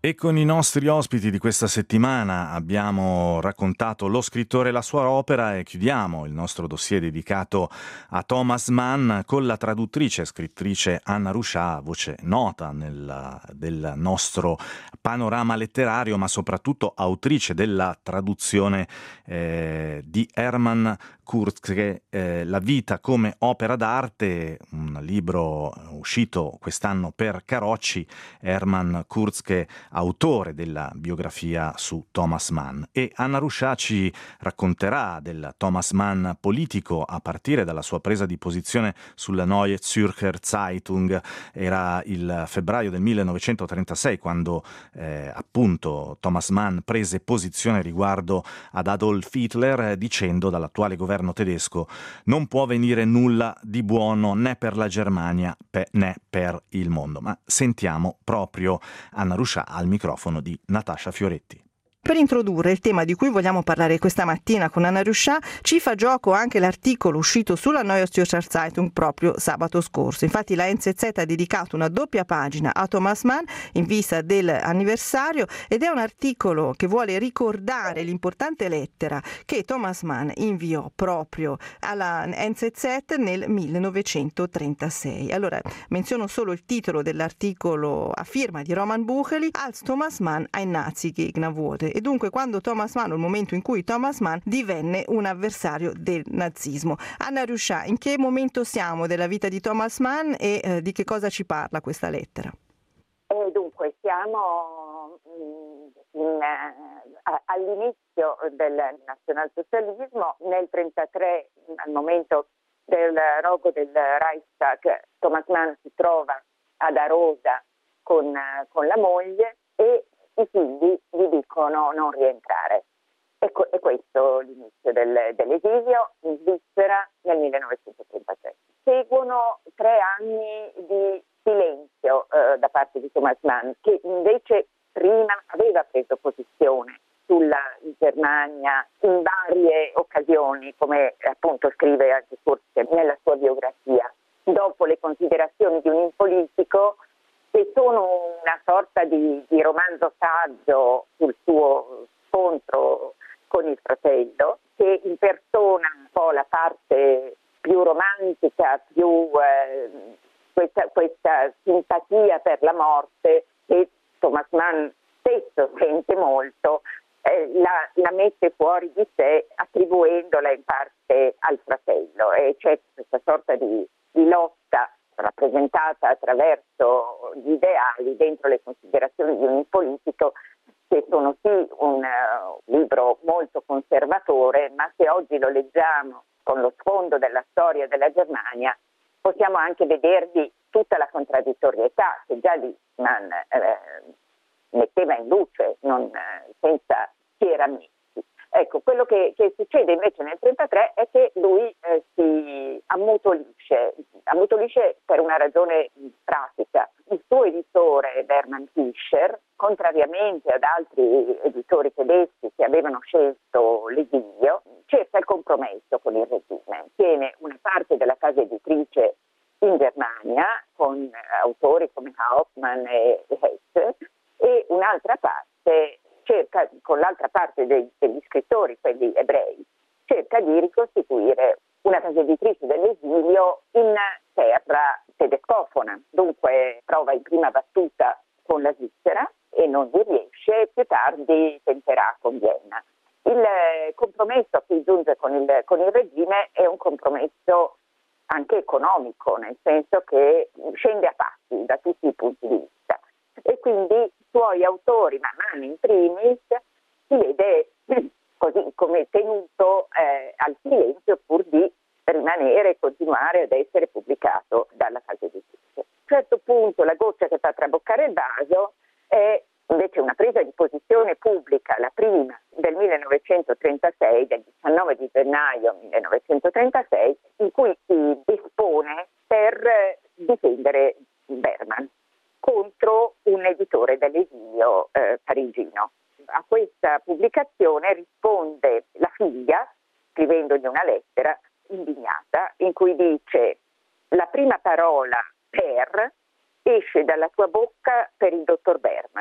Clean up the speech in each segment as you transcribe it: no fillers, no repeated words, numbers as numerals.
E con i nostri ospiti di questa settimana abbiamo raccontato lo scrittore e la sua opera e chiudiamo il nostro dossier dedicato a Thomas Mann con la traduttrice e scrittrice Anna Ruscia, voce nota del nostro panorama letterario, ma soprattutto autrice della traduzione di Hermann Kurzke, La vita come opera d'arte, un libro uscito quest'anno per Carocci. Hermann Kurzke, autore della biografia su Thomas Mann, e Anna Ruscia ci racconterà del Thomas Mann politico a partire dalla sua presa di posizione sulla Neue Zürcher Zeitung. Era il febbraio del 1936 quando appunto Thomas Mann prese posizione riguardo ad Adolf Hitler, dicendo: dall'attuale governo tedesco non può venire nulla di buono né per la Germania né per il mondo. Ma sentiamo proprio Anna Ruscia al microfono di Natascia Fioretti. Per introdurre il tema di cui vogliamo parlare questa mattina con Anna Ruscia, ci fa gioco anche l'articolo uscito sulla Neue Zürcher Zeitung proprio sabato scorso. Infatti la NZZ ha dedicato una doppia pagina a Thomas Mann in vista dell'anniversario, ed è un articolo che vuole ricordare l'importante lettera che Thomas Mann inviò proprio alla NZZ nel 1936. Allora, menziono solo il titolo dell'articolo a firma di Roman Bucheli: Als Thomas Mann ein Nazi-Gegner wurde. E dunque quando Thomas Mann, il momento in cui Thomas Mann divenne un avversario del nazismo. Anna Ruscia, in che momento siamo della vita di Thomas Mann e di che cosa ci parla questa lettera? Dunque siamo all'inizio del nazionalsocialismo. Nel 1933, al momento del rogo del Reichstag, Thomas Mann si trova ad Arosa con la moglie e i figli gli dicono non rientrare. È questo l'inizio dell'esilio in Svizzera nel 1933. Seguono 3 anni di silenzio da parte di Thomas Mann, che invece prima aveva preso posizione sulla Germania in varie occasioni, come appunto scrive anche Kurzke nella sua biografia. Dopo le considerazioni di un impolitico, che sono una sorta di romanzo saggio sul suo scontro con il fratello, che impersona un po' la parte più romantica, più questa simpatia per la morte che Thomas Mann stesso sente molto, la mette fuori di sé attribuendola in parte al fratello, e c'è questa sorta di lotta rappresentata attraverso gli ideali dentro le considerazioni di un politico, che sono sì un libro molto conservatore, ma se oggi lo leggiamo con lo sfondo della storia della Germania possiamo anche vedervi tutta la contraddittorietà che già lì Mann metteva in luce, senza schieramenti. Ecco, quello che succede invece nel 1933 è che lui si ammutolisce per una ragione pratica. Il suo editore, Berman Fischer, contrariamente ad altri editori tedeschi che avevano scelto l'esilio, cerca il compromesso con il regime. Tiene una parte della casa editrice in Germania, con autori come Hauptmann e Hesse, e un'altra parte cerca, con l'altra parte degli scrittori, quelli ebrei, cerca di ricostituire una casa editrice dell'esilio in terra tedescofona. Dunque prova in prima battuta con la Svizzera e non vi riesce, più tardi tenterà con Vienna. Il compromesso a cui giunge con il regime è un compromesso anche economico, nel senso che scende a passi da tutti i punti di vista. E quindi i suoi autori, ma Mann in primis, si vede così come tenuto al silenzio pur di rimanere e continuare ad essere pubblicato dalla casa editrice. A un certo punto la goccia che fa traboccare il vaso è invece una presa di posizione pubblica, la prima del 1936, del 19 di gennaio 1936, in cui si espone per difendere Berman contro un editore dell'esilio parigino. A questa pubblicazione risponde la figlia, scrivendogli una lettera indignata, in cui dice: la prima parola per esce dalla tua bocca per il dottor Berman,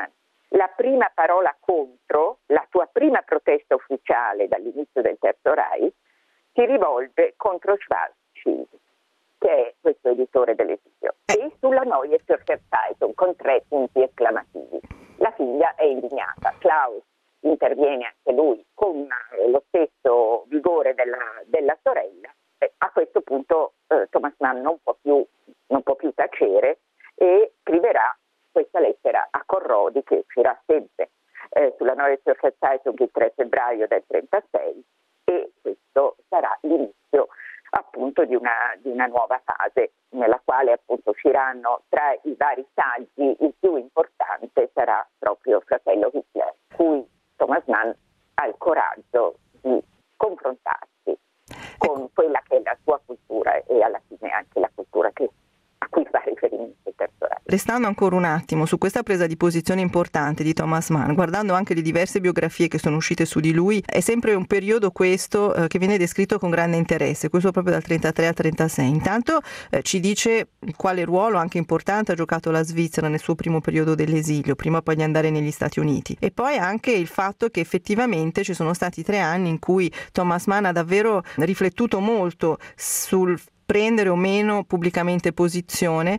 la prima parola contro, la tua prima protesta ufficiale dall'inizio del Terzo Reich, si rivolge contro Schwarzschild, che è questo editore dell'esilio, e sulla Neue Zürcher Zeitung con 3 punti esclamativi. La figlia è indignata, Klaus interviene anche lui con lo stesso vigore della sorella. A questo punto Thomas Mann non può più tacere e scriverà questa lettera a Corrodi, che uscirà sempre sulla Neue Zürcher Zeitung il 3 febbraio del 1936, e questo sarà l'inizio appunto di una nuova fase nella quale appunto usciranno tra i vari saggi il più importante sarà proprio Fratello Hitler, cui Thomas Mann ha il coraggio di confrontarsi con quella che è la sua cultura e alla fine anche la cultura a cui fa riferimento il Terzo Reich. Restando ancora un attimo su questa presa di posizione importante di Thomas Mann, guardando anche le diverse biografie che sono uscite su di lui, è sempre un periodo questo che viene descritto con grande interesse, questo proprio dal 33 al 36. Intanto ci dice quale ruolo anche importante ha giocato la Svizzera nel suo primo periodo dell'esilio, prima poi di andare negli Stati Uniti, e poi anche il fatto che effettivamente ci sono stati 3 anni in cui Thomas Mann ha davvero riflettuto molto sul prendere o meno pubblicamente posizione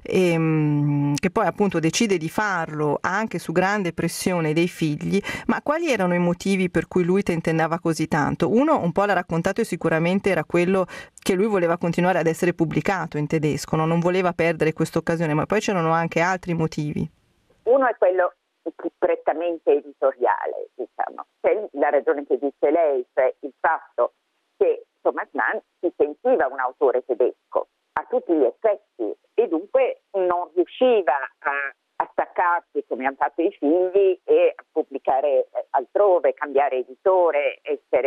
e che poi appunto decide di farlo anche su grande pressione dei figli. Ma quali erano i motivi per cui lui tentennava così tanto? Uno un po' l'ha raccontato e sicuramente era quello che lui voleva continuare ad essere pubblicato in tedesco, non voleva perdere questa occasione, ma poi c'erano anche altri motivi. Uno è quello più prettamente editoriale, diciamo. C'è la ragione che dice lei, cioè il fatto che Thomas Mann si sentiva un autore tedesco a tutti gli effetti e dunque non riusciva a staccarsi come hanno fatto i figli e a pubblicare altrove, cambiare editore,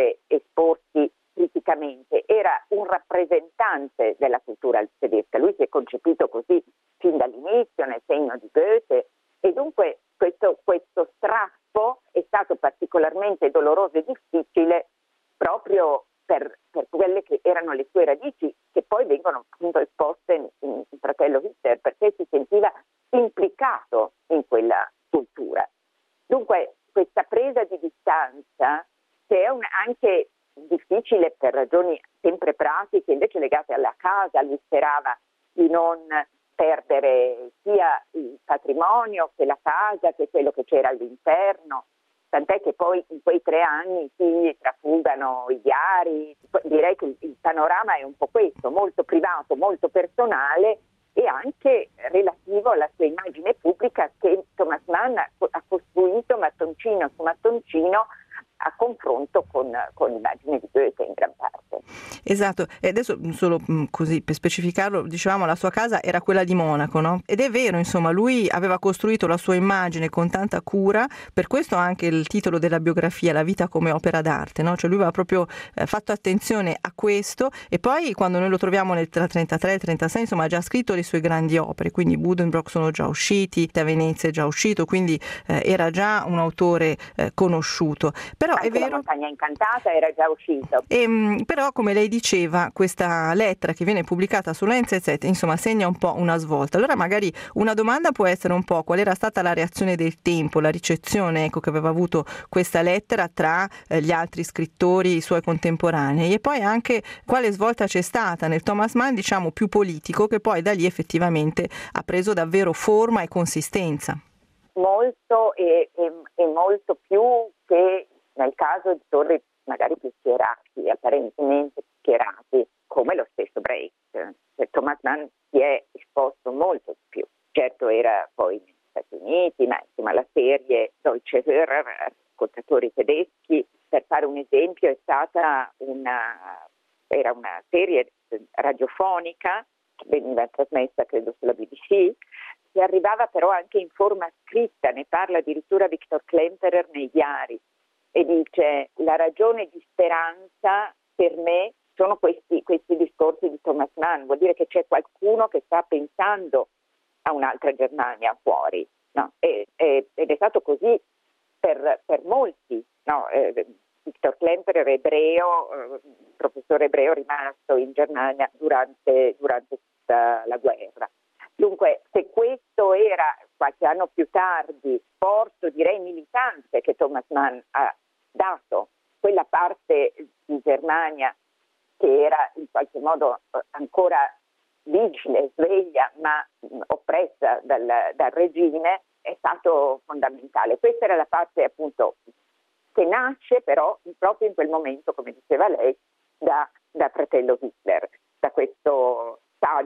esporsi criticamente. Era un rappresentante della cultura tedesca, lui si è concepito così fin dall'inizio nel segno di Goethe e dunque questo strappo è stato particolarmente doloroso e difficile proprio per quelle che erano le sue radici, che poi vengono appunto esposte in Fratello Hitler, perché si sentiva implicato in quella cultura. Dunque questa presa di distanza, che è anche difficile per ragioni sempre pratiche, invece legate alla casa, lui sperava di non perdere sia il patrimonio che la casa, che quello che c'era all'interno, tant'è che poi in quei 3 anni i figli trafugano i diari. Direi che il panorama è un po' questo, molto privato, molto personale e anche relativo alla sua immagine pubblica che Thomas Mann ha costruito mattoncino su mattoncino a confronto con l'immagine di Goethe in gran parte. Esatto, e adesso solo così per specificarlo, dicevamo la sua casa era quella di Monaco, no? Ed è vero, insomma, lui aveva costruito la sua immagine con tanta cura, per questo anche il titolo della biografia, La vita come opera d'arte, no? Cioè lui aveva proprio fatto attenzione a questo e poi quando noi lo troviamo tra 33 e 36, insomma, ha già scritto le sue grandi opere, quindi Buddenbrook sono già usciti, A Venezia è già uscito, quindi era già un autore conosciuto. Però anche è vero, La montagna incantata era già uscito. Però come lei diceva, questa lettera che viene pubblicata sulla NZZ, insomma, segna un po' una svolta. Allora magari una domanda può essere un po' qual era stata la reazione del tempo, la ricezione che aveva avuto questa lettera tra gli altri scrittori, i suoi contemporanei, e poi anche quale svolta c'è stata nel Thomas Mann, diciamo, più politico, che poi da lì effettivamente ha preso davvero forma e consistenza. Molto e molto più che nel caso di autori magari più schierati, apparentemente schierati, come lo stesso Brecht. Thomas Mann si è esposto molto di più. Certo era poi negli Stati Uniti, ma insomma la serie Deutsche Hörer, ascoltatori tedeschi, per fare un esempio, è stata era una serie radiofonica che veniva trasmessa credo sulla BBC, che arrivava però anche in forma scritta, ne parla addirittura Viktor Klemperer nei diari. E dice: la ragione di speranza per me sono questi discorsi di Thomas Mann, vuol dire che c'è qualcuno che sta pensando a un'altra Germania fuori, no? Ed è stato così per molti, no? Viktor Klemperer è ebreo, professore ebreo rimasto in Germania durante tutta la guerra. Dunque, se questo era qualche anno più tardi, sforzo direi militante che Thomas Mann ha dato, quella parte di Germania che era in qualche modo ancora vigile, sveglia, ma oppressa dal regime, è stato fondamentale. Questa era la parte appunto che nasce però proprio in quel momento, come diceva lei, da fratello Hitler, da questo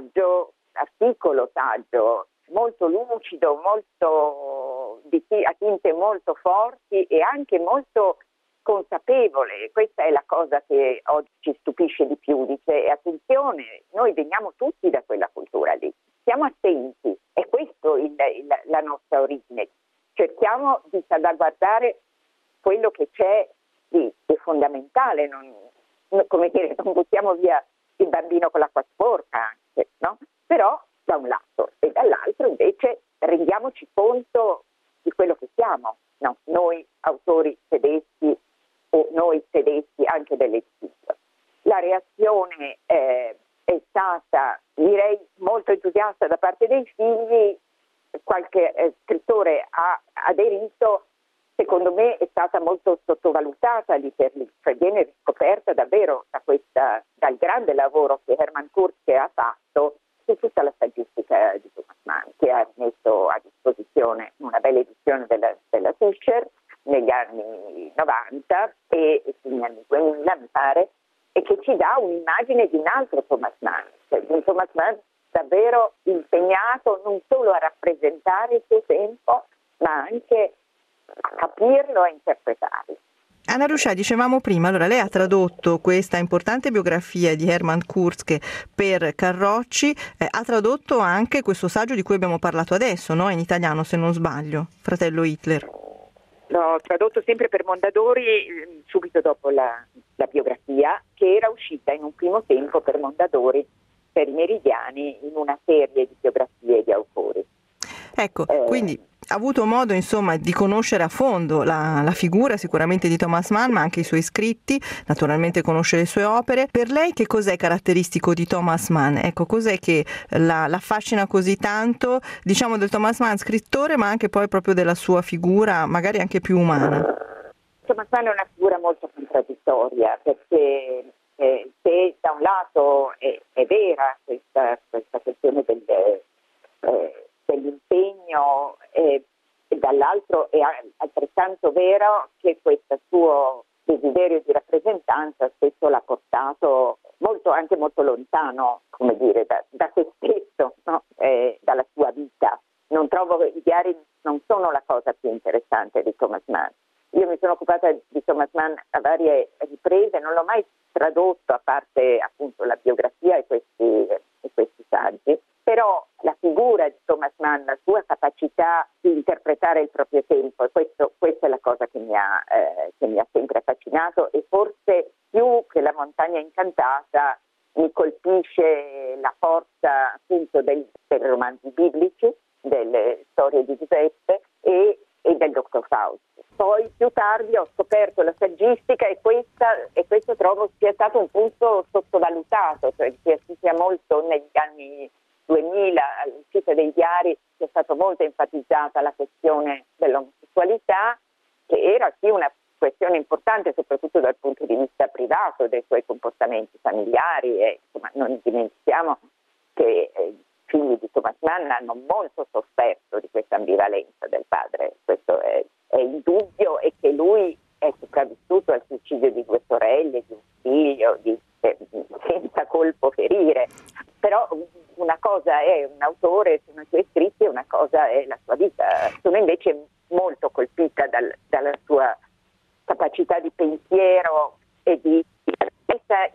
articolo saggio, molto lucido, molto a tinte molto forti e anche molto consapevole. Questa è la cosa che oggi ci stupisce di più, dice attenzione, noi veniamo tutti da quella cultura lì, stiamo attenti, è questo la nostra origine, cerchiamo di salvaguardare quello che c'è di fondamentale, non buttiamo via il bambino con l'acqua sporca anche, no? Però da un lato e dall'altro invece rendiamoci conto di quello che siamo, no? Noi autori tedeschi o noi tedeschi anche delle lingue. La reazione è stata, direi, molto entusiasta da parte dei figli, qualche scrittore ha aderito, secondo me è stata molto sottovalutata lì per lì, cioè viene riscoperta davvero dal grande lavoro che Hermann Kurzke ha fatto su tutta la saggistica di Thomas Mann, che ha messo a disposizione una bella edizione della Fischer negli anni 90 e negli anni 2000 mi pare, e che ci dà un'immagine di un altro Thomas Mann, cioè di un Thomas Mann davvero impegnato non solo a rappresentare il suo tempo, ma anche a capirlo e a interpretarlo. Anna Ruscià, dicevamo prima, allora lei ha tradotto questa importante biografia di Hermann Kurzke per Carrocci, ha tradotto anche questo saggio di cui abbiamo parlato adesso, no? In italiano se non sbaglio, Fratello Hitler. L'ho tradotto sempre per Mondadori subito dopo la biografia, che era uscita in un primo tempo per Mondadori, per i Meridiani, in una serie di biografie di autori. Ecco, quindi ha avuto modo insomma di conoscere a fondo la figura sicuramente di Thomas Mann, ma anche i suoi scritti, naturalmente conosce le sue opere. Per lei che cos'è caratteristico di Thomas Mann? Ecco, cos'è che la affascina così tanto, diciamo, del Thomas Mann scrittore, ma anche poi proprio della sua figura, magari anche più umana? Thomas Mann è una figura molto contraddittoria, perché se da un lato è vera questa questione dell'impegno e dall'altro è altrettanto vero che questo suo desiderio di rappresentanza spesso l'ha portato anche molto lontano, come dire, da se stesso, no? Dalla sua vita. Non trovo i diari non sono la cosa più interessante di Thomas Mann. Io mi sono occupata di Thomas Mann a varie riprese, non l'ho mai tradotto a parte appunto la biografia e questi saggi. Però la figura di Thomas Mann, la sua capacità di interpretare il proprio tempo, e questa è la cosa che mi ha sempre affascinato, e forse più che la montagna incantata mi colpisce la forza appunto dei romanzi biblici, delle storie di Giuseppe e del Dottor Faust. Poi più tardi ho scoperto la saggistica e questo trovo sia stato un punto sottovalutato, cioè si assiste molto negli anni 2000 all'uscita dei diari è stata molto enfatizzata la questione dell'omosessualità, che era sì una questione importante soprattutto dal punto di vista privato dei suoi comportamenti familiari, e insomma, non dimentichiamo che i figli di Thomas Mann hanno molto sofferto di questa ambivalenza del padre, questo è indubbio, e che lui è sopravvissuto al suicidio di 2 sorelle, di un figlio, senza colpo ferire. Però una cosa è un autore, sono i suoi scritti, e una cosa è la sua vita. Sono invece molto colpita dalla sua capacità di pensiero e di messa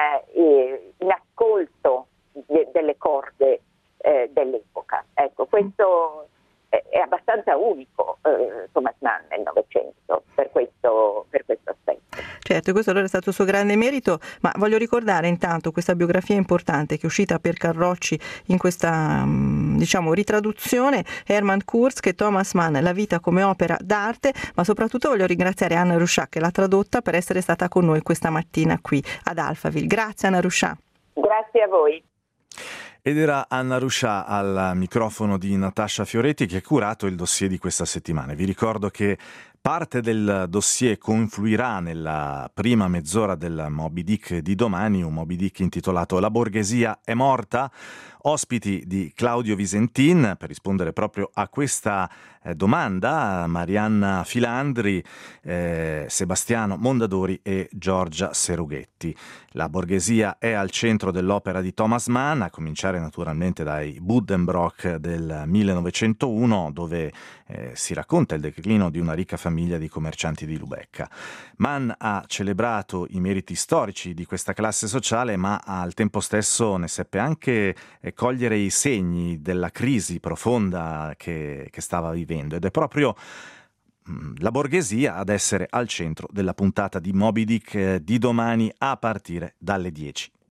in ascolto delle corde dell'epoca. Ecco, questo è abbastanza unico Thomas Mann nel Novecento per questo aspetto. Certo, questo allora è stato il suo grande merito, ma voglio ricordare intanto questa biografia importante che è uscita per Carrocci in questa ritraduzione, Hermann Kurzke, Thomas Mann, la vita come opera d'arte, ma soprattutto voglio ringraziare Anna Ruscià che l'ha tradotta per essere stata con noi questa mattina qui ad Alphaville. Grazie Anna Ruscià. Grazie a voi. Ed era Anna Ruscià al microfono di Natascia Fioretti che ha curato il dossier di questa settimana. Vi ricordo che parte del dossier confluirà nella prima mezz'ora del Moby Dick di domani, un Moby Dick intitolato La borghesia è morta, ospiti di Claudio Visentin per rispondere proprio a questa domanda, Marianna Filandri, Sebastiano Mondadori e Giorgia Serughetti. La borghesia è al centro dell'opera di Thomas Mann, a cominciare naturalmente dai Buddenbrook del 1901, dove si racconta il declino di una ricca famiglia di commercianti di Lubecca. Mann ha celebrato i meriti storici di questa classe sociale, ma al tempo stesso ne seppe anche cogliere i segni della crisi profonda che stava vivendo, ed è proprio la borghesia ad essere al centro della puntata di Moby Dick di domani a partire dalle 10.